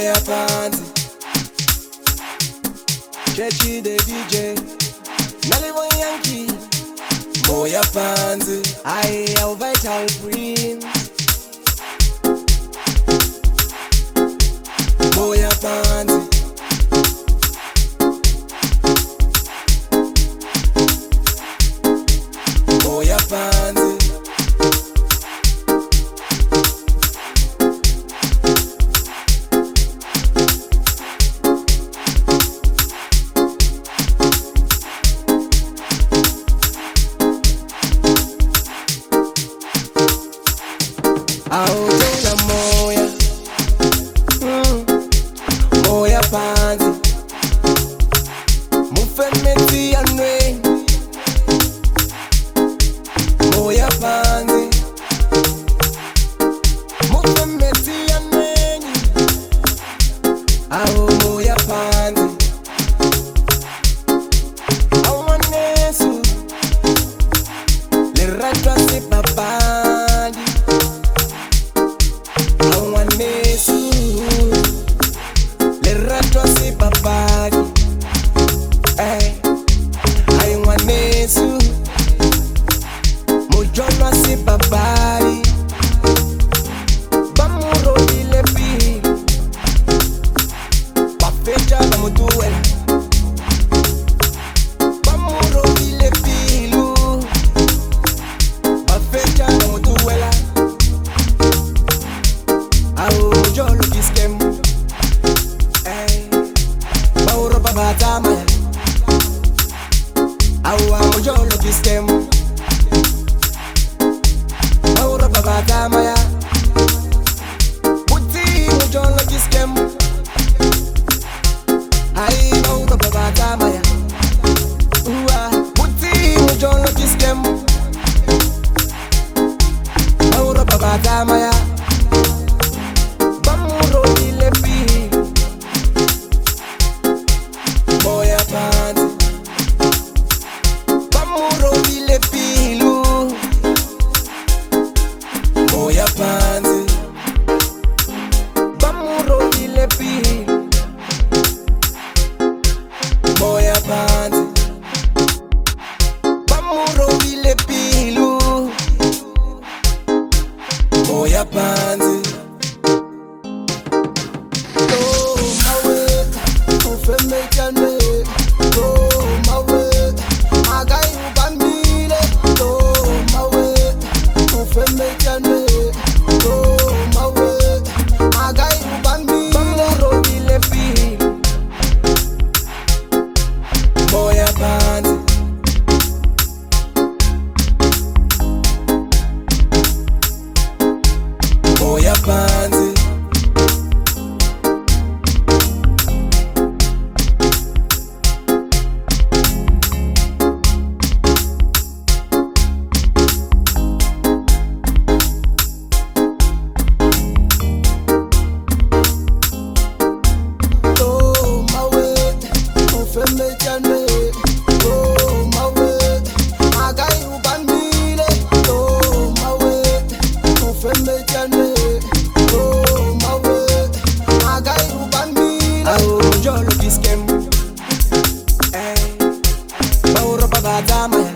Moya Panzi, Chechi the DJ, Nalivo Yankee, Moya Panzi, I have vital prince. Moya Panzi, Moya Panzi. Aotola moya, Moya Panzi, mufemeti anwe, Moya Panzi, mufemeti anwe, ao Moya Panzi, awanesu, le ratwa se papadi. Le rato si papari, ai wanesu, mojono si papari, bamuro ile pi, pafecha na mutuwe, bamuro ile pilu, pafecha na mutuwela. Au jolo kiskem, bauro babata maya. Au jolo kiskem, bauro babata maya. Puti jolo kiskem, ai bauro babata maya. Puti jolo kiskem, bauro babata maya. Moya Panzi, bamuro ile pilu. Moya Panzi, bamuro ile pilu. Moya Panzi, bamuro ile pilu. Moya Panzi. Moya Panzi, Moya Panzi, jolo kiskem, bauro babata maya.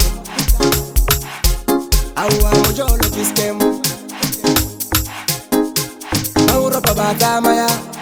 Au jolo kiskem, bauro babata maya.